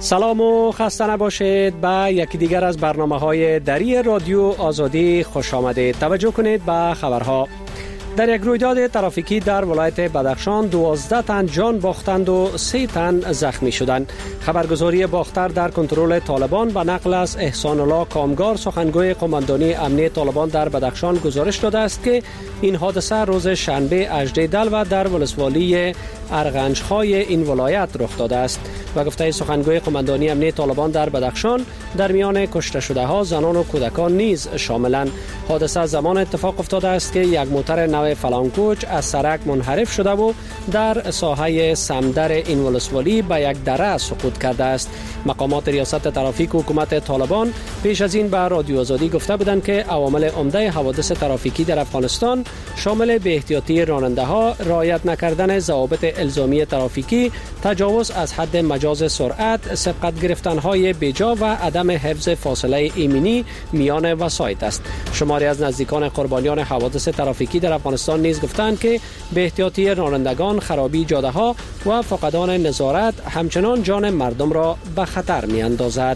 سلام و خسته نباشید. به یکی دیگر از برنامه‌های دری رادیو آزادی خوش آمدید. توجه کنید به خبرها. در یک رویداد ترافیکی در ولایت بدخشان 12 تن جان باختند و 3 تن زخمی شدند. خبرگزاری باختر در کنترل طالبان به نقل از احسان الله کامگار سخنگوی قماندانی امنیه طالبان در بدخشان گزارش داده است که این حادثه روز شنبه 18 دلو در ولسوالی ارغنج‌های این ولایت رخ داده است. و گفته سخنگوی قماندانی امنیه طالبان در بدخشان در میان کشته شده ها زنان و کودکان نیز شاملند. حادثه زمان اتفاق افتاده است که یک موتر نو فلانکوچ از سرک منحرف شده و در ساحه سمدر این ولسوالی به یک دره سقوط کرده است. مقامات ریاست ترافیک و حکومت طالبان پیش از این به رادیو آزادی گفته بودند که عوامل عمده حوادث ترافیکی در افغانستان شامل بی احتیاطی راننده ها، رعایت نکردن ضوابط الزامی ترافیکی، تجاوز از حد مجاز سرعت، سبقت گرفتن های بیجا و عدم حفظ فاصله ایمنی میان وسایط است. شماری از نزدیکان قربانیان حوادث ترافیکی در افغانستان نیز گفتند که بی احتیاطی رانندگان، خرابی جاده ها و فقدان نظارت همچنان جان مردم را به خطر می اندازد.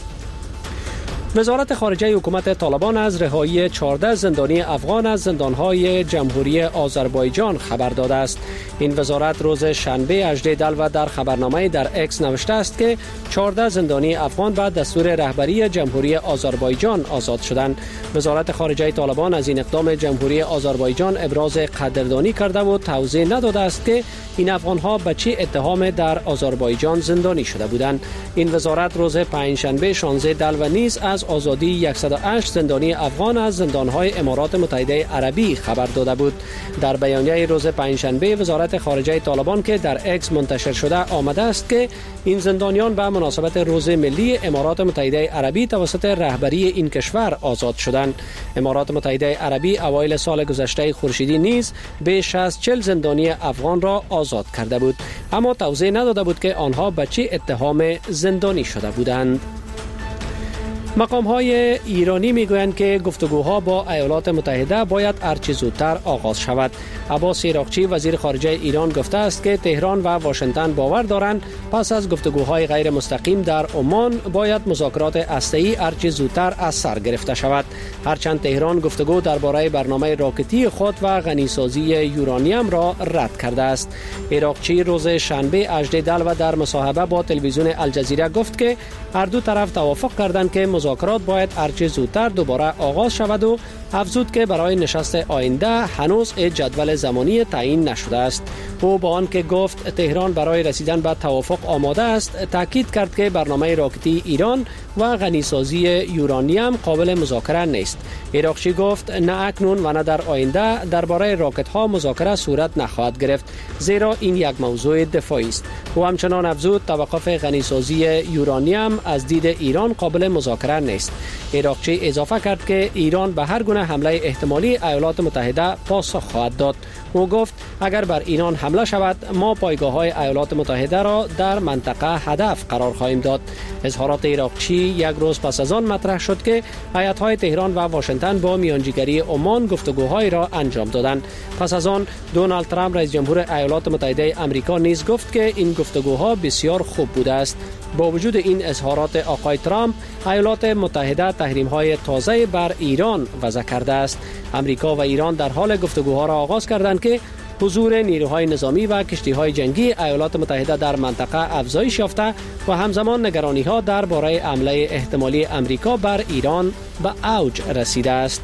وزارت خارجه حکومت طالبان از رهایی 14 زندانی افغان از زندانهای جمهوری آذربایجان خبر داده است. این وزارت روز شنبه 18 دلو در خبرنامه در اکس نوشته است که 14 زندانی افغان به دستور رهبری جمهوری آذربایجان آزاد شدند. وزارت خارجه طالبان از این اقدام جمهوری آذربایجان ابراز قدردانی کرده و توضیح نداده است که این افغانها به چه اتهام در آذربایجان زندانی شده بودند. این وزارت روز پنجشنبه 16 دلو نیز از آزادی 108 زندانی افغان از زندانهای امارات متحده عربی خبر داده بود. در بیانیه روز پنجشنبه وزارت خارجه طالبان که در اکس منتشر شده آمده است که این زندانیان به مناسبت روز ملی امارات متحده عربی توسط رهبری این کشور آزاد شدند. امارات متحده عربی اوایل سال گذشته خورشیدی نیز بیش از 40 زندانی افغان را آزاد کرده بود، اما توضیح نداده بود که آنها به چه اتهام زندانی شده بودند. مقام‌های ایرانی میگویند که گفتگوها با ایالات متحده باید هرچه زودتر آغاز شود. عباس عراقچی وزیر خارجه ایران گفته است که تهران و واشنگتن باور دارند پس از گفتگوهای غیر مستقیم در عمان باید مذاکرات هسته‌ای هرچه زودتر از سر گرفته شود. هرچند تهران گفتگو درباره برنامه راکتی خود و غنیسازی یورانیم را رد کرده است. عراقچی روز شنبه 18 دلو در مصاحبه با تلویزیون الجزیره گفت که هر دو طرف توافق کردند که مذاکرات باید هرچه زودتر دوباره آغاز شود و افزود که برای نشست آینده هنوز جدول زمانی تعیین نشده است. او با آنکه گفت تهران برای رسیدن به توافق آماده است، تاکید کرد که برنامه راکتی ایران و غنیسازی یورانیم قابل مذاکره نیست. عراقچی گفت نه اکنون و نه در آینده درباره راکت ها مذاکره صورت نخواهد گرفت، زیرا این یک موضوع دفاعی است. او همچنان افزود توقف غنیسازی یورانیم از دید ایران قابل مذاکره نیست. عراقچی اضافه کرد که ایران به هر گونه حمله احتمالی ایالات متحده پاسخ خواهد داد. او گفت اگر بر ایران حمله شود ما پایگاه‌های ایالات متحده را در منطقه هدف قرار خواهیم داد. اظهارات عراقچی یک روز پس از آن مطرح شد که هیئت‌های تهران و واشنگتن با میانجیگری عمان گفتگوهای را انجام دادند. پس از آن دونالد ترامپ رئیس جمهور ایالات متحده آمریکا نیز گفت که این گفتگوها بسیار خوب بوده است. با وجود این اظهارات آقای ترامپ، ایالات متحده تحریم‌های تازه بر ایران وضع کرده است. آمریکا و ایران در حال گفتگوها را آغاز کردند که حضور نیروهای نظامی و کشتی‌های جنگی ایالات متحده در منطقه افزایش یافته و همزمان نگرانی‌ها درباره حمله احتمالی آمریکا بر ایران به اوج رسیده است.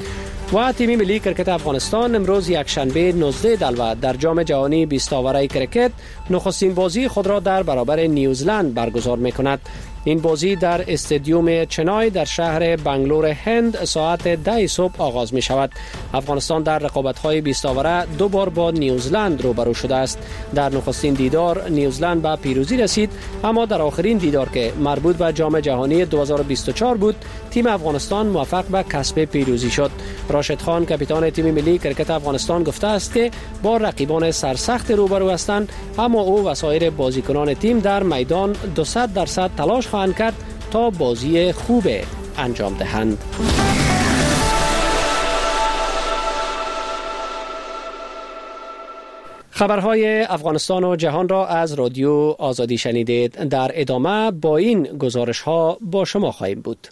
و تیم ملی کرکت افغانستان امروز یک شنبه 19 دلو در جام جهانی 20 آوره کرکت نخستین بازی خود را در برابر نیوزلند برگزار می‌کند. این بازی در استادیوم چنای در شهر بنگلور هند ساعت 10 صبح آغاز می شود. افغانستان در رقابت‌های 20 آوره 2 بار با نیوزلند روبرو شده است. در نخستین دیدار نیوزلند به پیروزی رسید، اما در آخرین دیدار که مربوط به جام جهانی 2024 بود، تیم افغانستان موفق به کسب پیروزی شد. راشد خان کاپیتان تیم ملی کرکت افغانستان گفته است که با رقیبان سرسخت روبرو هستند، اما او و سایر بازیکنان تیم در میدان 200% تلاش خواهند کرد تا بازی خوب انجام دهند. خبرهای افغانستان و جهان را از رادیو آزادی شنیدید. در ادامه با این گزارش ها با شما خواهیم بود.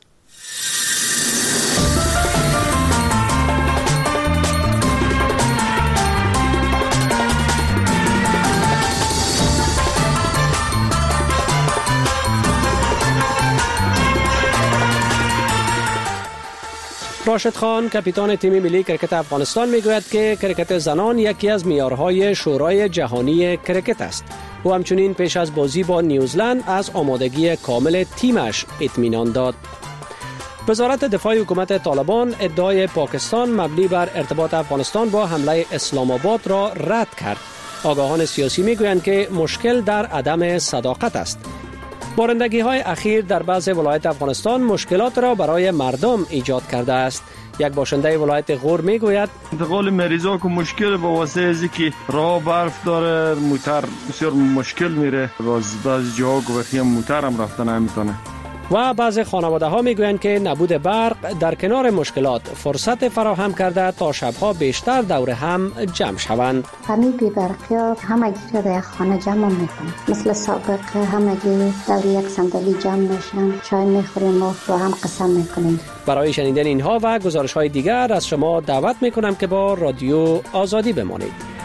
راشد خان کاپیتان تیم ملی کرکت افغانستان میگوید که کرکت زنان یکی از معیارهای شورای جهانی کرکت است. او همچنین پیش از بازی با نیوزلند از آمادگی کامل تیمش اطمینان داد. وزارت دفاع حکومت طالبان ادعای پاکستان مبنی بر ارتباط افغانستان با حمله اسلام آباد را رد کرد. آگاهان سیاسی میگویند که مشکل در عدم صداقت است. بارندگی‌های اخیر در بعض ولایات افغانستان مشکلات را برای مردم ایجاد کرده است. یک باشنده ولایت غور میگوید انتقال مریضا که مشکل با واسطه ازی که راه برف داره، موتر بسیار مشکل میره، بعضی جاها گوخی موتر هم رفتن نمیتونه. و بعض خانواده ها میگویند که نبود برق در کنار مشکلات فرصت فراهم کرده تا شبها بیشتر دور هم جمع شوند. همین بی برقی ها همگی را در خانه جمع میکنن. مثل سابق همگی دور یک صندلی جمع میشن، چای میخوریم و با هم قسم میکنیم. برای شنیدن اینها و گزارش های دیگر از شما دعوت میکنم که با رادیو آزادی بمانید.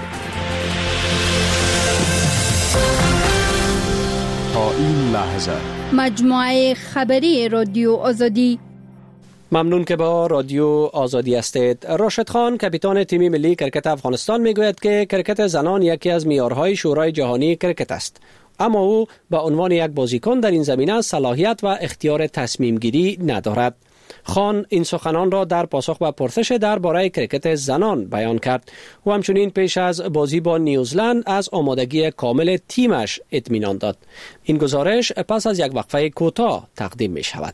تا این لحظه مجموعه خبری رادیو آزادی. ممنون که با رادیو آزادی هستید. راشد خان کاپیتان تیم ملی کرکت افغانستان میگوید که کرکت زنان یکی از معیارهای شورای جهانی کرکت است، اما او به عنوان یک بازیکن در این زمینه صلاحیت و اختیار تصمیم گیری ندارد. خان این سخنان را در پاسخ به پرسش درباره کرکت زنان بیان کرد. او همچنین پیش از بازی با نیوزلند از آمادگی کامل تیمش اطمینان داد. این گزارش پس از یک وقفه کوتاه تقدیم می شود.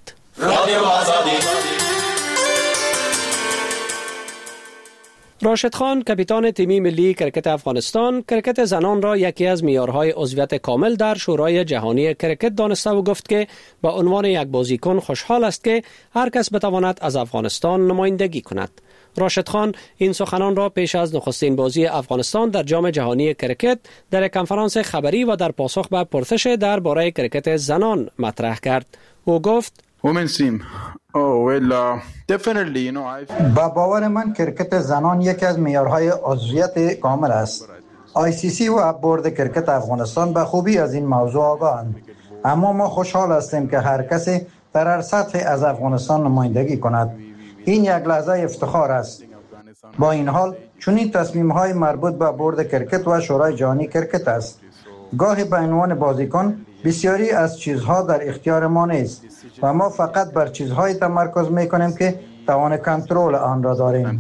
راشد خان کاپیتان تیم ملی کرکت افغانستان کرکت زنان را یکی از معیارهای عضویت کامل در شورای جهانی کرکت دانسته و گفت که به عنوان یک بازیکن خوشحال است که هر کس بتواند از افغانستان نمایندگی کند. راشد خان این سخنان را پیش از نخستین بازی افغانستان در جام جهانی کرکت در کنفرانس خبری و در پاسخ به پرسش درباره کرکت زنان مطرح کرد. او گفت با باور من کرکت زنان یکی از معیارهای عضویت کامل است. ICC و بورد کرکت افغانستان به خوبی از این موضوع آگاهند، اما ما خوشحال هستیم که هر کسی در هر سطحی از افغانستان نمایندگی کند. این یک لحظه افتخار است. با این حال چنین تصمیم‌های مربوط به بورد کرکت و شورای جهانی کرکت است. گاهی به عنوان بازیکن بسیاری از چیزها در اختیار ما نیست و ما فقط بر چیزهای تمرکز میکنیم که توان کنترل آن را داریم.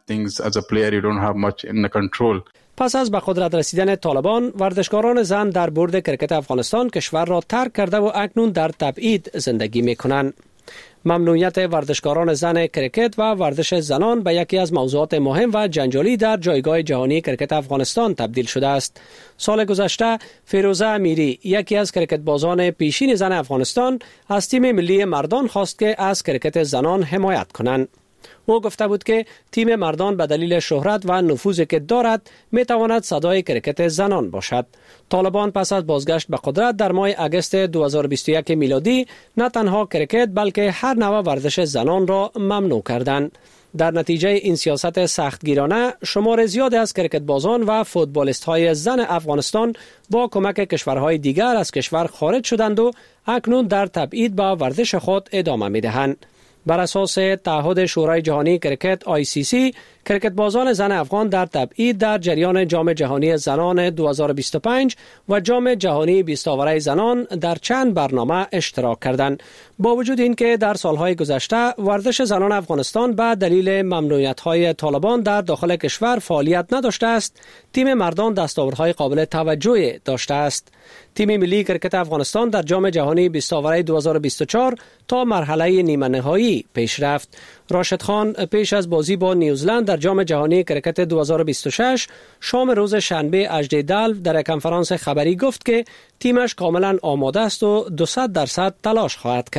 پس از به قدرت رسیدن طالبان، ورزشکاران زن در بورد کرکت افغانستان کشور را ترک کرده و اکنون در تبعید زندگی میکنند. ممنوعیت ورزشکاران زن کرکت و ورزش زنان به یکی از موضوعات مهم و جنجالی در جایگاه جهانی کرکت افغانستان تبدیل شده است. سال گذشته فیروزه امیری، یکی از کرکت بازان پیشین زن افغانستان، از تیم ملی مردان خواست که از کرکت زنان حمایت کنند. او گفته بود که تیم مردان به دلیل شهرت و نفوذی که دارد می تواند صدای کرکت زنان باشد. طالبان پس از بازگشت به قدرت در ماه اگست 2021 میلادی نه تنها کرکت بلکه هر نوع ورزش زنان را ممنوع کردند. در نتیجه این سیاست سختگیرانه، شمار زیادی از کرکت بازان و فوتبالیست های زن افغانستان با کمک کشورهای دیگر از کشور خارج شدند و اکنون در تبعید به ورزش خود ادامه می دهند. بر اساس تعهد شورای جهانی کرکت ICC، کرکت بازان زن افغان در تبعید در جریان جام جهانی زنان 2025 و جام جهانی بیستاوره زنان در چند برنامه اشتراک کردند. با وجود اینکه در سالهای گذشته ورزش زنان افغانستان به دلیل ممنوعیت‌های طالبان در داخل کشور فعالیت نداشته است، تیم مردان دستاوردهای قابل توجهی داشته است. تیم ملی کرکت افغانستان در جام جهانی بیستاوره 2024 تا مرحله نیمه نهایی پیش رفت. راشد خان پیش از بازی با نیوزلند در جام جهانی کرکت 2026 شام روز شنبه 18 دلو در کنفرانس خبری گفت که تیمش کاملا آماده است و 200% تلاش خواهد کرد.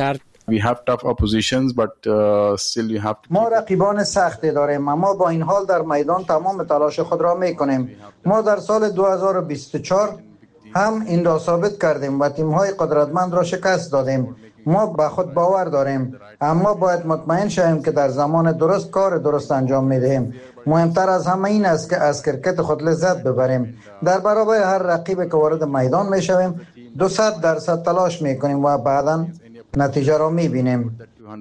ما رقیبان سختی داریم، اما با این حال در میدان تمام تلاش خود را میکنیم. ما در سال 2024 هم این را ثابت کردیم و تیم‌های قدرتمند را شکست دادیم. ما به خود باور داریم، اما باید مطمئن شویم که در زمان درست کار درست انجام میدهیم. مهمتر از همه این است که از کرکت خود لذت ببریم. در برابر هر رقیبی که وارد میدان میشویم 200% تلاش میکنیم و بعداً نتیجه را میبینیم.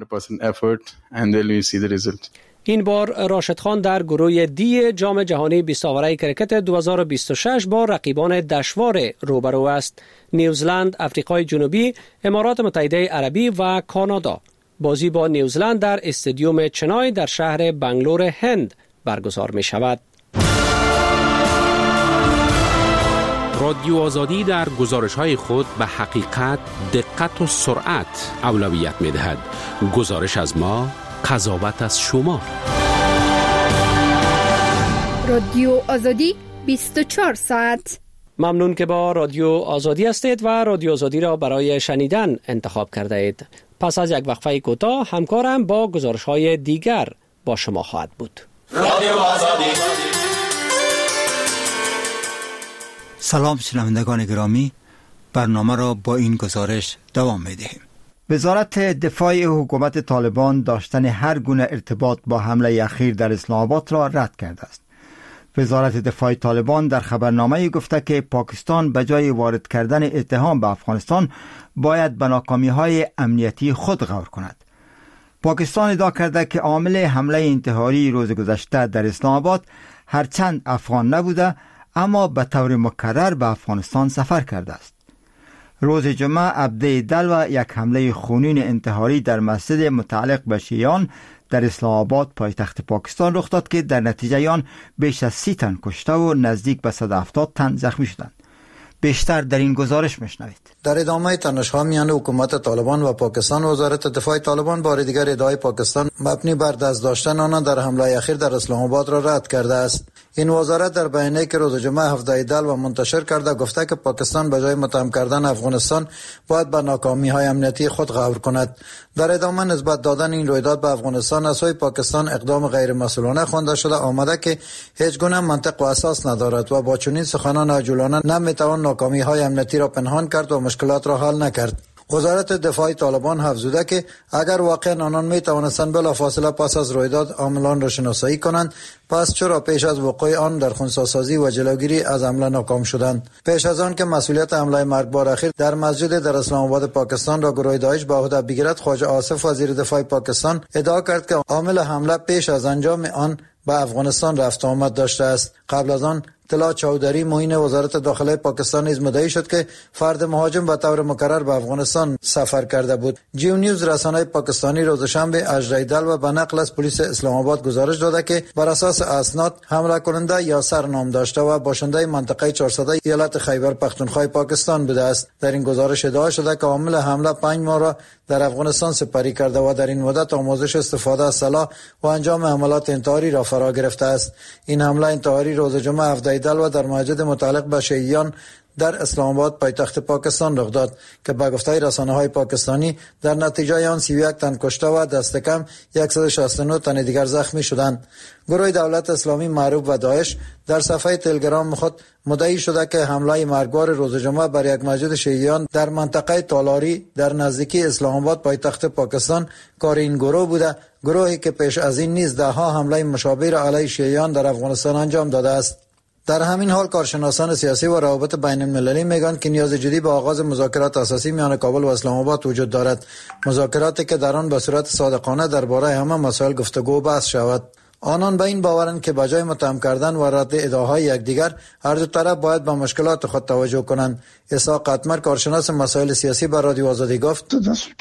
این بار راشد خان در گروه دی جام جهانی 20 آوره کرکت 2026 با رقیبان دشوار روبرو است: نیوزلند، آفریقای جنوبی، امارات متحده عربی و کانادا. بازی با نیوزلند در استادیوم چنای در شهر بنگلور هند برگزار می شود. رادیو آزادی در گزارش‌های خود به حقیقت، دقت و سرعت اولویت می‌دهد. گزارش از ما، قضاوت از شما. رادیو آزادی 24 ساعت. ممنون که با رادیو آزادی هستید و رادیو آزادی را برای شنیدن انتخاب کرده اید. پس از یک وقفه کوتاه همکارم با گزارش‌های دیگر با شما خواهد بود. رادیو آزادی. سلام شنوندگان گرامی، برنامه را با این گزارش دوام می‌دهیم. وزارت دفاع حکومت طالبان داشتن هر گونه ارتباط با حمله اخیر در اسلام آباد را رد کرده است. وزارت دفاع طالبان در خبرنامه گفته که پاکستان به جای وارد کردن اتهام به افغانستان باید به ناکامی‌های امنیتی خود غور کند. پاکستان ادعا کرده که عامل حمله انتحاری روز گذشته در اسلام آباد هرچند افغان نبوده اما به طور مکرر به افغانستان سفر کرده است. روز جمعه عبده دلو یک حمله خونین انتحاری در مسجد متعلق به شیعیان در اسلام آباد پایتخت پاکستان رخ داد که در نتیجه آن بیش از 30 تن کشته و نزدیک به 170 تن زخمی شدند. بیشتر در این گزارش میشنوید. در ادامه تنش‌ها میان حکومت طالبان و پاکستان، وزارت دفاع طالبان بار دیگر ادعای پاکستان مبنی بر دست داشتن آنان در حمله اخیر در اسلام آباد را رد کرده است. این وزارت در بیانیه‌ای که روز جمعه 17 دلو منتشر کرده گفته که پاکستان به جای متهم کردن افغانستان باید به ناکامی‌های امنیتی خود غور کند. در ادامه نسبت دادن این رویداد به افغانستان از سوی پاکستان اقدام غیر مسئولانه خوانده شده آمده که هیچ گونه منطق و اساس ندارد و با چنین سخنان عجولانه نمیتوان ناکامی‌های امنیتی را پنهان کرد و مشکلات را حل نکرد. وزارت دفاع طالبان افزوده که اگر واقعا آنان می توانستند بلافاصله پس از رویداد عاملان را شناسایی کنند، پس چرا پیش از وقوع آن در خنثی‌سازی و جلوگیری از حمله ناکام شدند؟ پیش از آن که مسئولیت حمله مرگبار اخیر در مسجد در اسلام آباد پاکستان را گروه داعش به عهده بگیرد، خواجه آصف وزیر دفاع پاکستان ادعا کرد که عامل حمله پیش از انجام آن به افغانستان رفت آمد داشته است. قبل از آن طلعت چودری معین وزارت داخله پاکستان نیز مدعی شد که فرد مهاجم به طور مکرر به افغانستان سفر کرده بود. جیو نیوز رسانه پاکستانی روز شنبه 18 دلو به نقل از پلیس اسلام آباد گزارش داده که بر اساس اسناد حمله کننده یاسر نام داشته و باشنده منطقه 400 ایالت خیبر پختونخوا پاکستان بوده است. در این گزارش ادعا شده که عامل حمله 5 ماه را در افغانستان سپری کرده و در این مدت آموزش استفاده از سلاح و انجام حملات انتحاری را فرا گرفته است. این حمله انتحاری روز جمعه 17 دلو در مسجد متعلق به شیعیان در اسلام آباد پایتخت پاکستان رخ داد که به گفته رسانه‌های پاکستانی در نتیجه آن 31 تن کشته و دست کم 169 تن دیگر زخمی شدند. گروه دولت اسلامی معروف و داعش در صفحه تلگرام خود مدعی شده که حمله مرگبار روز جمعه بر یک مسجد شیعیان در منطقه تالاری در نزدیکی اسلام آباد پایتخت پاکستان کار این گروه بوده، گروهی که پیش از این نیز ده‌ها حمله مشابه را علیه شیعیان در افغانستان انجام داده است. در همین حال کارشناسان سیاسی و روابط بین المللی میگویند که نیاز جدی به آغاز مذاکرات اساسی میان کابل و اسلام آباد وجود دارد، مذاکراتی که در آن به صورت صادقانه درباره همه مسائل گفتگو و بحث شود. آنان به این باورند که بجای متهم کردن و رد ادعاهای یکدیگر، هر دو طرف باید به مشکلات خود توجه کنند. عیسی قطمر کارشناس مسائل سیاسی به رادیو آزادی گفت: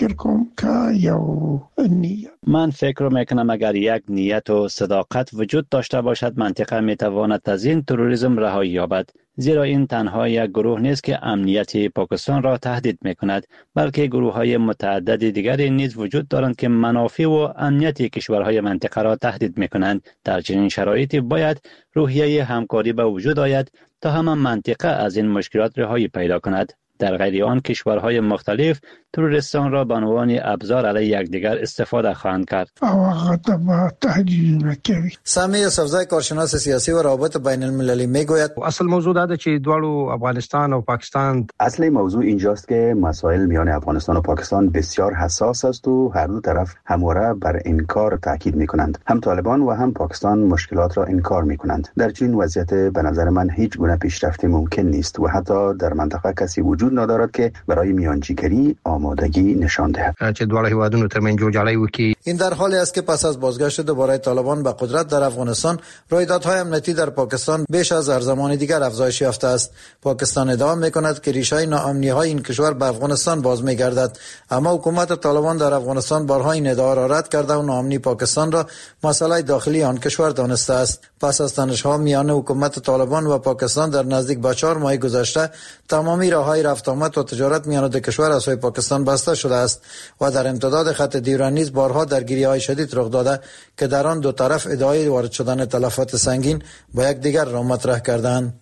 من فکر میکنم اگر یک نیت و صداقت وجود داشته باشد، منطقه میتواند از این تروریسم رهایی یابد، زیرا این تنها یک گروه نیست که امنیت پاکستان را تهدید میکند، بلکه گروه های متعدد دیگری نیز وجود دارند که منافع و امنیت کشورهای منطقه را تهدید میکنند. در چنین شرایطی باید روحیه همکاری به وجود آید تا همه منطقه از این مشکلات رهایی پیدا کند. در غیر آن کشورهای مختلف تروریستان را به عنوان ابزار علیه یکدیگر استفاده خواهند کرد. سامی صفزای کارشناس سیاسی و روابط بین المللی میگوید اصل موضوع ده چې دواړو افغانستان و پاکستان، اصل موضوع اینجاست که مسائل میان افغانستان و پاکستان بسیار حساس است و هر دو طرف همواره بر انکار تاکید میکنند. هم طالبان و هم پاکستان مشکلات را انکار میکنند. در چنین وضعیت به نظر من هیچ گونه پیشرفت ممکن نیست و حتی در منطقه کسی وجود ندارد که برای میانجیگری آمادگی نشان دهد. چې دواړه هیوادونو ترمنځ جوړجاړی وکړي. این در حالی است که پس از بازگشت دوباره طالبان به قدرت در افغانستان، رویدادهای امنیتی در پاکستان بیش از هر زمان دیگر افزایش یافته است. پاکستان ادعا میکند که ریشه ناامنی‌های این کشور به افغانستان باز میگردد، اما حکومت طالبان در افغانستان بارها این ادعا را رد کرده و ناامنی پاکستان را مسئله داخلی آن کشور دانسته است. پس از تنش‌ها میان حکومت طالبان و پاکستان در نزدیک به 4 ماه گذشته، تمامی راه‌های رفت آمد و تجارت میان دو کشور از سوی پاکستان بسته شده است و در امتداد خط دیوران نیز بارها درگیری‌های شدید رخ داده که در آن دو طرف ادعای وارد شدن تلفات سنگین با یکدیگر را مطرح کردند.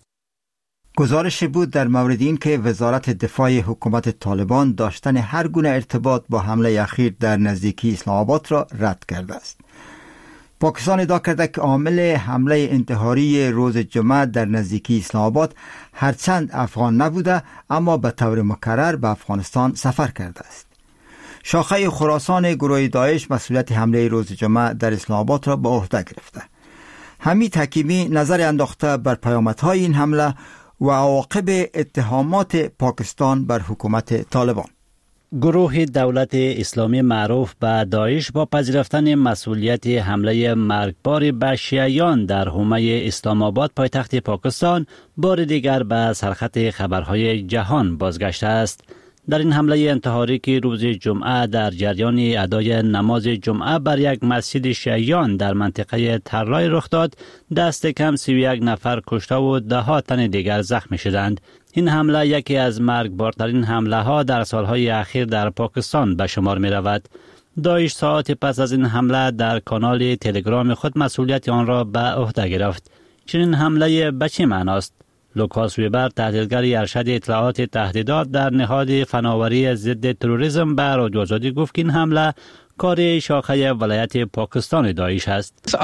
گزارش بود در مورد این که وزارت دفاع حکومت طالبان داشتن هر گونه ارتباط با حمله اخیر در نزدیکی اسلام آباد را رد کرده است. پاکستان ادعا کرده که عامل حمله انتحاری روز جمعه در نزدیکی اسلام آباد هرچند افغان نبوده اما به طور مکرر به افغانستان سفر کرده است. شاخه خراسان گروه داعش مسئولیت حمله روز جمعه در اسلام آباد را به عهده گرفته. حمید حکیمی نظر انداخته بر پیامدهای این حمله و عواقب اتهامات پاکستان بر حکومت طالبان. گروه دولت اسلامی معروف به داعش با پذیرفتن مسئولیت حمله مرگبار به شیعیان در حومه اسلام آباد پایتخت پاکستان بار دیگر به سرخط خبرهای جهان بازگشته است. در این حمله انتحاری که روز جمعه در جریان ادای نماز جمعه بر یک مسجد شیعیان در منطقه ترای رخ داد، دست کم 31 نفر کشته و 10 تن دیگر زخمی شدند. این حمله یکی از مرگبارترین حمله ها در سالهای اخیر در پاکستان به شمار می رود. داعش ساعت پس از این حمله در کانال تلگرام خود مسئولیت آن را به عهده گرفت. چنین حمله به چه معناست؟ لوکاس ویبر، تحلیلگر ارشد اطلاعات تهدیدات در نهاد فناوری ضد تروریسم، به رادیو آزادی گفت که این حمله کار شاخه ولایت پاکستان داعش است.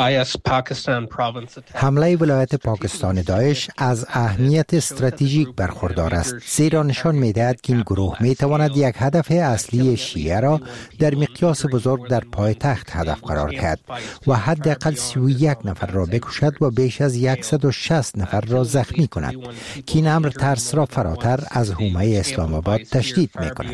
حمله ولایت پاکستان داعش از اهمیت استراتژیک برخوردار است، زیرا نشان می‌دهد که این گروه می‌تواند یک هدف اصلی شیعه را در مقیاس بزرگ در پایتخت هدف قرار دهد و حداقل 31 نفر را بکشد و بیش از 160 نفر را زخمی کند که این امر ترس را فراتر از حومه اسلام آباد تشدید می‌کند.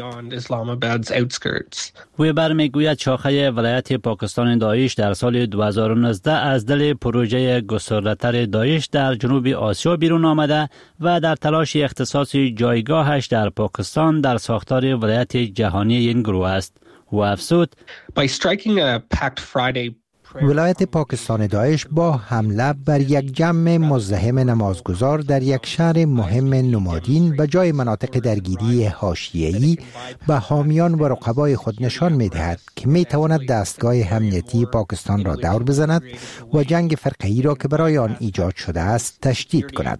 ویبر میگوید شاخه ولایت پاکستان داعش در سال 2019 از دل پروژه گسترده‌تر داعش در جنوب آسیا بیرون آمده و در تلاش اختصاص جایگاهش در پاکستان در ساختار ولایت جهانی این گروه است. و افزود ولایت پاکستان داعش با حمله بر یک جمع مزدحم نمازگزار در یک شهر مهم نمادین به جای مناطق درگیری حاشیه‌ای به حامیان و رقبای خود نشان می‌دهد که می‌تواند دستگاه امنیتی پاکستان را دور بزند و جنگ فرقه‌ای را که برای آن ایجاد شده است تشدید کند.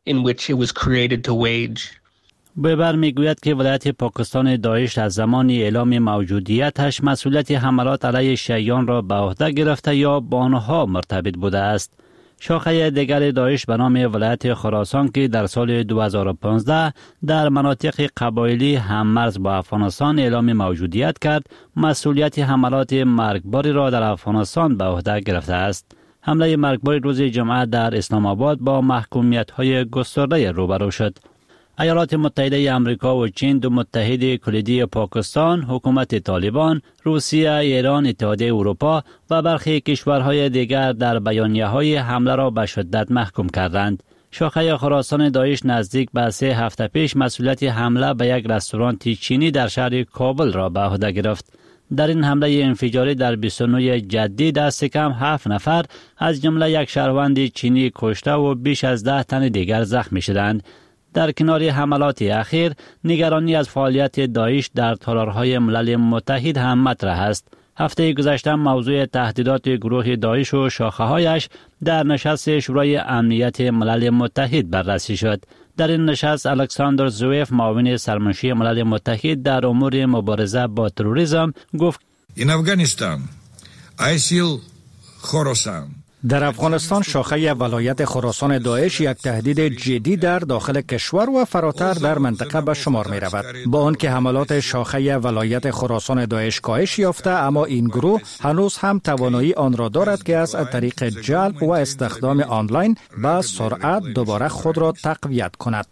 ویبر میگوید که ولایت پاکستان داعش از زمان اعلام موجودیتش مسئولیت حملات علیه شیعیان را به عهده گرفته یا با آنها مرتبط بوده است. شاخه دیگر داعش به نام ولایت خراسان که در سال 2015 در مناطق قبایلی هممرز با افغانستان اعلام موجودیت کرد، مسئولیت حملات مرگباری را در افغانستان به عهده گرفته است. حمله مرگباری روز جمعه در اسلام آباد با محکومیت‌های گسترده روبرو شد. ایالات متحده آمریکا و چین، دو متحد کلیدی پاکستان، حکومت طالبان، روسیه، ایران، اتحادیه اروپا و برخی کشورهای دیگر در بیانیه‌های حمله را به شدت محکوم کردند. شاخه خراسان داعش نزدیک به 3 هفته پیش مسئولیت حمله به یک رستوران چینی در شهر کابل را به عهده گرفت. در این حمله انفجاری در 29 جدی دست کم 7 نفر از جمله یک شهروند چینی کشته و بیش از 10 تن دیگر زخمی شدند. در کنار حملات اخیر، نگرانی از فعالیت داعش در تالارهای ملل متحد هم مطرح است. هفته گذشته موضوع تهدیدات گروه داعش و شاخه‌هایش در نشست شورای امنیت ملل متحد بررسی شد. در این نشست الکساندر زویف معاون سرمنشی ملل متحد در امور مبارزه با تروریسم گفت In Afghanistan, ISIL Khorasan در افغانستان شاخه ولایت خراسان داعش یک تهدید جدی در داخل کشور و فراتر در منطقه به شمار می رود. با آنکه حملات شاخه ولایت خراسان داعش کاهش یافته، اما این گروه هنوز هم توانایی آن را دارد که از طریق جلب و استخدام آنلاین به سرعت دوباره خود را تقویت کند.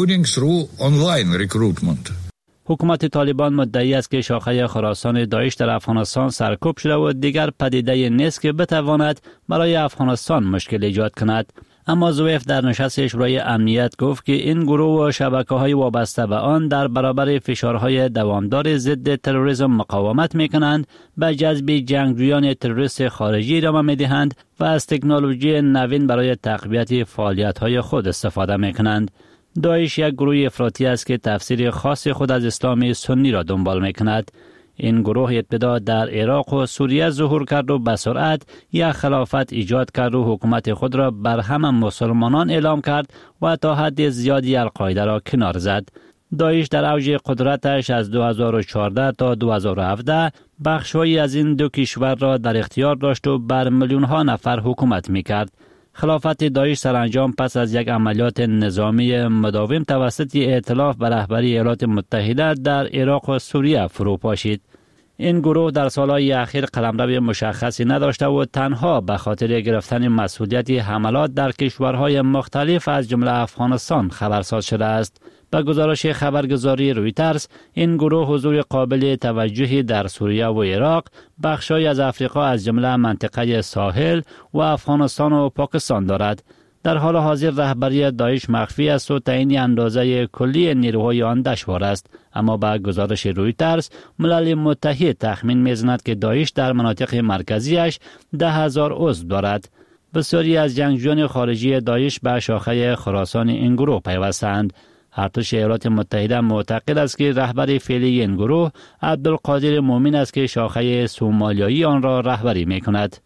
حکومت طالبان مدعی است که شاخه خراسان داعش در افغانستان سرکوب شده و دیگر پدیده نیست که بتواند برای افغانستان مشکل ایجاد کند. اما زویف در نشست شورای امنیت گفت که این گروه و شبکه‌های وابسته به آن در برابر فشارهای دوامدار ضد تروریسم مقاومت می‌کنند، به جذب جنگجویان تروریست خارجی ادامه می‌دهند و از تکنولوژی نوین برای تقویت فعالیت‌های خود استفاده می‌کنند. داعش یک گروه افراطی است که تفسیر خاص خود از اسلام سنی را دنبال می‌کند. این گروه ابتدا در عراق و سوریه ظهور کرد و به سرعت یک خلافت ایجاد کرد و حکومت خود را بر همه مسلمانان اعلام کرد و تا حد زیادی القاعده را کنار زد. داعش در اوج قدرتش از 2014 تا 2017 بخش‌هایی از این دو کشور را در اختیار داشت و بر میلیون‌ها نفر حکومت می‌کرد. خلافت داعش سرانجام پس از یک عملیات نظامی مداوم توسط ائتلاف به رهبری ایالات متحده در عراق و سوریه فرو پاشید. این گروه در سالهای اخیر قلمرو مشخصی نداشته و تنها به خاطر گرفتن مسئولیت حملات در کشورهای مختلف از جمله افغانستان خبرساز شده است. به گزارش خبرگزاری رویترز، این گروه حضور قابل توجهی در سوریه و عراق، بخشای از افریقا از جمله منطقه ساحل و افغانستان و پاکستان دارد. در حال حاضر رهبری داعش مخفی است و تعیین اندازه کلی نیروهای آن دشوار است، اما به گزارش رویترز ملل متحد تخمین می‌زند که داعش در مناطق مرکزیش 10,000 عضو دارد. بسیاری از جنگجویان خارجی داعش به شاخه خراسان این گروه پیوستند. ارتش ایالات متحده معتقد است که رهبر فعلی این گروه عبدالقادر مومن است که شاخه سومالیایی آن را رهبری می‌کند.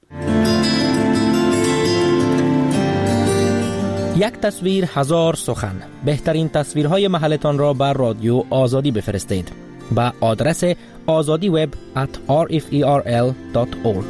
یک تصویر هزار سخن. بهترین تصویرهای محلتان را بر رادیو آزادی بفرستید به آدرس azadiweb@rferl.org.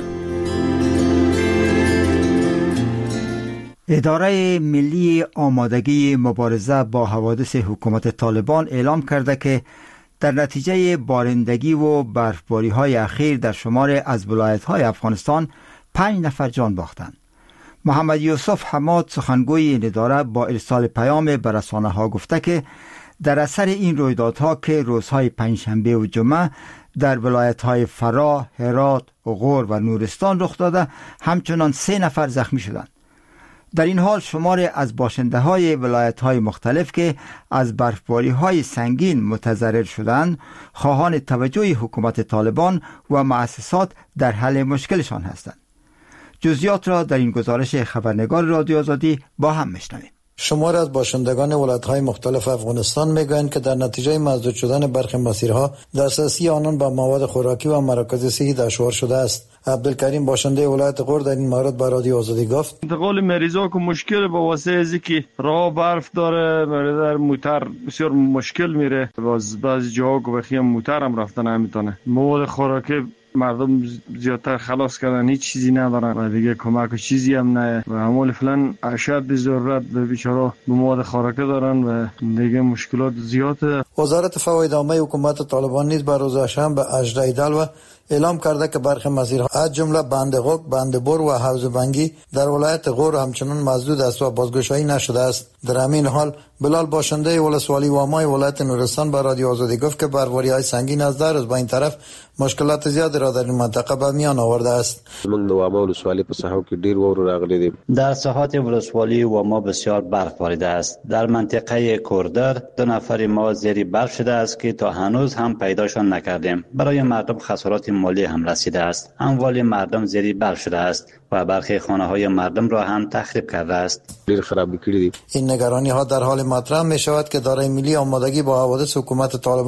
اداره ملی آمادگی مبارزه با حوادث حکومت طالبان اعلام کرده که در نتیجه بارندگی و برفباری‌های اخیر در شمار از ولایت‌های افغانستان 5 نفر جان باختند. محمد یوسف حماد سخنگوی این اداره با ارسال پیام به رسانه‌ها گفته که در اثر این رویدادها که روزهای پنجشنبه و جمعه در ولایت‌های فراه، هرات، غور و نورستان رخ داده، همچنان 3 نفر زخمی شدند. در این حال شمار از باشنده‌های ولایت‌های مختلف که از برفباری‌های سنگین متضرر شدند، خواهان توجه حکومت طالبان و مؤسسات در حل مشکلشان هستند. جزئیات را در این گزارش خبرنگار رادیو آزادی با هم میشنویم. شمار از باشندگان ولایت‌های مختلف افغانستان میگویند که در نتیجه مسدود شدن برخی مسیرها دسترسی آنان به مواد خوراکی و مراکز صحی دشوار شده است. عبدالکریم باشنده ولایت غور در این مورد با رادیو آزادی گفت: انتقال مریضا که مشکل با واسطه از که راه برف داره، در موتر بسیار مشکل میره، بعضی جاها که بخیم موتر هم رفتن نمیتونه. مواد خوراکی مردم زیادتر خلاص کردن، هیچ چیزی ندارن و دیگه کمک چیزی هم نه و همول فلان اشد ضرورت به بیچاره مواد خوراکی دارن و دیگه مشکلات زیاده. وزارت فواید عامه حکومت طالبان نیز بر روز شنبه 18 ایدل اعلام کرده که برخی مسیرها از جمله بند غوک، بند بور و حوض بنگی در ولایت غور همچنان مسدود است و بازگشایی نشده است. در همین حال بلال باشنده ولسوالی وامای ولایت نورستان با رادیو آزادی گفت که برفباری‌های سنگین از در روز به این طرف مشکلات زیادی را در این منطقه به میان آورده است. موږ د واما ولسوالی په ساحو کې ډیر ور راغلي دي. در ساحات ولسوالی واما بسیار برف باریده است. در منطقه کوردر 2 نفر ما زیر برف شده است که تا هنوز هم پیداشان نکردیم. برای مردم خسارات مالی هم رسیده است. اموال مردم زیر برف شده است و برخی خانه‌های مردم را هم تخریب کرده است. ډیر خرابې کړي دي. این نگرانی ها در حال مطرح می شود که اداره ملی آمادگی با حوادث حکومت طالبان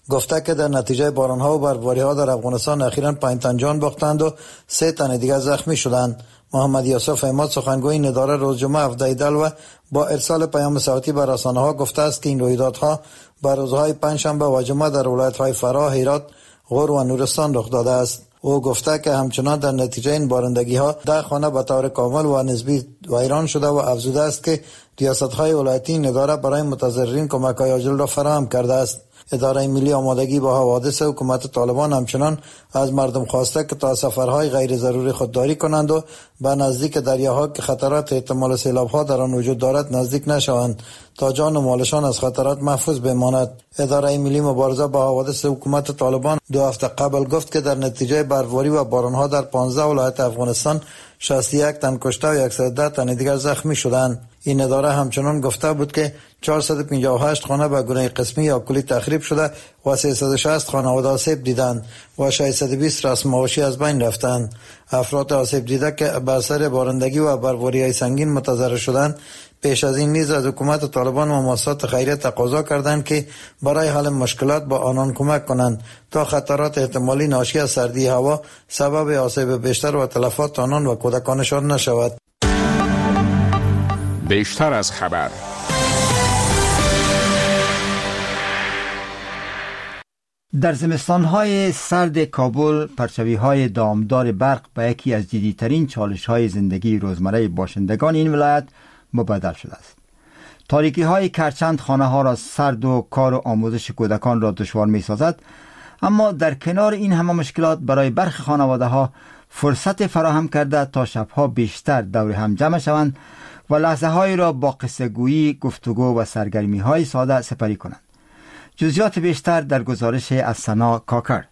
گفته که در نتیجه باران‌ها و برفباری‌ها در افغانستان اخیراً 5 تن جان باختند و 3 تن دیگر زخمی شدند. محمد یوسف احمد سخنگوی این اداره روز جمعه 17 دل و با ارسال پیام صوتی به رسانه‌ها گفته است که این رویدادها بر روزهای پنجشنبه و جمعه در ولایت‌های فراه، هرات، غور و نورستان رخ داده است. او گفته که همچنان در نتیجه این بارندگی‌ها 10 خانه به طور کامل و نسبی ویران شده و افزوده است که ریاست‌های ولایتی این اداره برای متضررین کمک‌های عاجل را فراهم کرده است. اداره ملی آمادگی با حوادث حکومت طالبان همچنان از مردم خواسته که تا سفرهای غیر ضروری خودداری کنند و به نزدیک دریاها که خطرات احتمال سیلاب‌ها در آن وجود دارد نزدیک نشوند تا جان و مالشان از خطرات محفوظ بماند. اداره ملی مبارزه با حوادث حکومت طالبان 2 هفته قبل گفت که در نتیجه برفباری و باران‌ها در 15 ولایت افغانستان 61 تن کشته و 110 تن دیگر زخمی شدند. این اداره همچنان گفته بود که 458 خانه به گونه قسمی یا کلی تخریب شده و 360 خانواده آسیب دیدند و 620 رسم معاشی از بین رفتند. افراد آسیب دیده که بر اثر بارندگی و برفباری‌های سنگین متضرر شدند پیش از این نیز از حکومت طالبان و مؤسسات خیریه تقاضا کردند که برای حل مشکلات با آنان کمک کنند تا خطرات احتمالی ناشی از سردی هوا سبب آسیب بیشتر و تلفات آنان و کودکانشان نشود. بیشتر از خبر. در زمستان‌های سرد کابل پرچاوی‌های دامدار برق به یکی از جدی‌ترین چالش‌های زندگی روزمره باشندگان این ولایت مبدل شده است. تاریکی‌های کرچند خانه‌ها را سرد و کار و آموزش کودکان را دشوار می‌سازد، اما در کنار این همه مشکلات برای برخی خانواده‌ها فرصت فراهم کرده تا شب‌ها بیشتر دور هم جمع شوند و لحظه‌هایی را با قصه‌گویی، گفتگو و سرگرمی‌های ساده سپری کنند. جزئیات بیشتر در گزارش از سنا کاکر.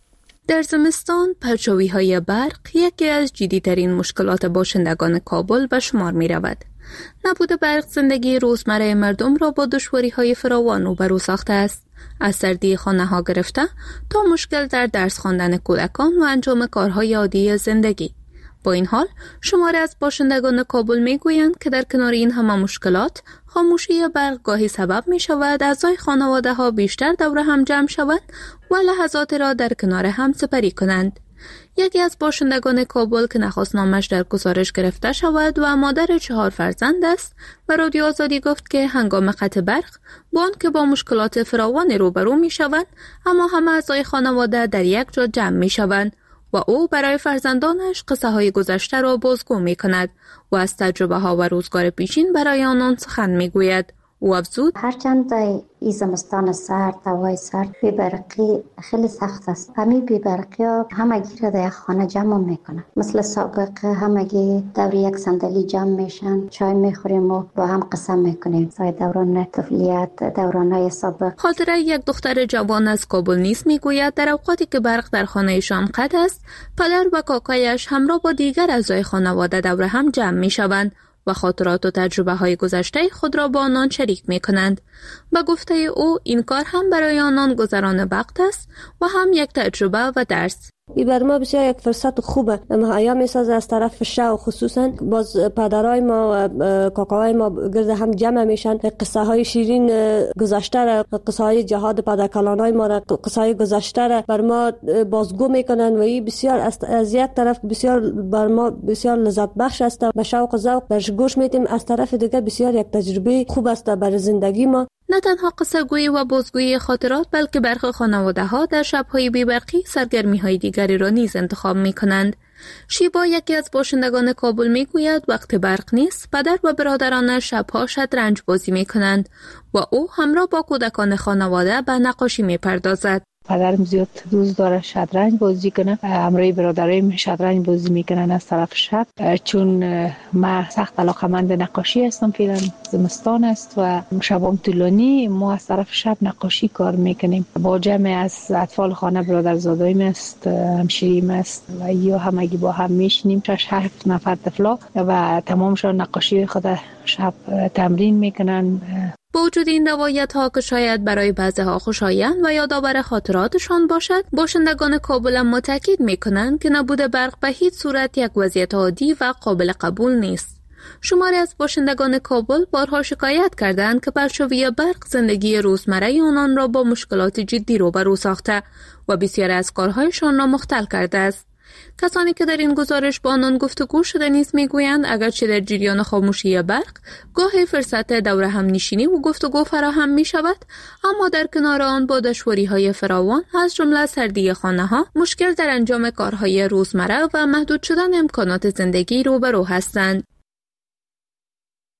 در زمستان پرچاوی‌های برق یکی از جدی‌ترین مشکلات باشندگان کابل به شمار می‌رود. نبود برق زندگی روزمره مردم را با دشواری‌های فراوان روبرو ساخته است. از سردی خانه‌ها گرفته تا مشکل در درس خواندن کودکان و انجام کارهای عادی زندگی. با این حال شماری از باشندگان کابل میگویند که در کنار این همه مشکلات خاموشی برق گاهی سبب می شود اعضای خانواده ها بیشتر دور هم جمع شوند و لحظات را در کنار هم سپری کنند. یکی از باشندگان کابل که نخواست نامش در گزارش گرفته شود و مادر 4 فرزند است و رادیو آزادی گفت که هنگام قطع برق با آنکه با مشکلات فراوان روبرو می شوند اما همه اعضای خانواده در یک جا جمع می شوند و او برای فرزندانش قصه های گذشته را بازگو می کند و از تجربه ها و روزگار پیشین برای آنان سخن می گوید. او افزود هرچند این زمستان سرد، هوای سرد، بی‌برقی خیلی سخت است. همین بی‌برقی ها همگی را در یک خانه جمع میکنه. مثل سابق همگی دور یک صندلی جمع میشن، چای میخوریم و با هم قسم میکنیم. سای دوران طفولیت، دورانهای سابق. خاطره یک دختر جوان از کابل نیز میگوید در اوقاتی که برق در خانهشان قطع است، پدر و کاکایش همراه با دیگر اعضای خانواده دور هم جمع میشوند و خاطرات و تجربه های گذشته خود را با آنان شریک می کنند. به گفته او این کار هم برای آنان گذران وقت است و هم یک تجربه و درس. این بر ما بسیار یک فرصت خوبه. مهیا میسازه از طرف شو، خصوصا باز پدرای ما و کاکاهای ما گرد هم جمع میشن، قصه های شیرین گذشته را، قصه های جهاد پدرکلانای ما را، قصه های گذشته را بر ما بازگو میکنن و این بسیار از یک طرف بسیار بر ما بسیار لذت بخش است. به شوق و ذوق برش گوش میدیم، از طرف دیگه بسیار یک تجربه خوب است برای زندگی ما. نه تنها قصه گویی و بازگویی خاطرات بلکه برخی خانواده ها در شب‌های بی‌برقی سرگرمی های دیگری را نیز انتخاب می کنند. شیبا یکی از باشندگان کابل می گوید وقت برق نیست پدر و برادرانش شب‌ها شطرنج بازی می کنند و او همراه با کودکان خانواده به نقاشی می پردازد. پدرم زیاد دوست داره شطرنج بازی کنه، همراه برادرایم شطرنج بازی میکنن از طرف شب. چون من سخت علاقه‌مند نقاشی هستم، فعلا زمستان است و شبام طولانی، ما از طرف شب نقاشی کار میکنیم. با جمع از اطفال خانه برادرزادایم است، همشیریم است و یا همگی با هم میشینیم 6-7 نفر طفلا و تمامشان نقاشی خود شب تمرین میکنن. با وجود این روایت ها که شاید برای بعضی ها خوشایند و یادآور خاطراتشان باشد، باشندگان کابل اما تاکید میکنند که نبود برق به هیچ صورت یک وضعیت عادی و قابل قبول نیست. شماری از باشندگان کابل بارها شکایت کردند که پرچاوی برق زندگی روزمره آنان را با مشکلات جدی روبرو ساخته و بسیاری از کارهایشان را مختل کرده است. کسانی که در این گزارش با آنان گفتگو شده نیز میگویند اگرچه در جریان خاموشی برق گاهی فرصت دوره هم نشینی و گفتگو فراهم می شود، اما در کنار آن با دشواری‌های فراوان از جمله سردی خانه‌ها، مشکل در انجام کارهای روزمره و محدود شدن امکانات زندگی روبرو هستند.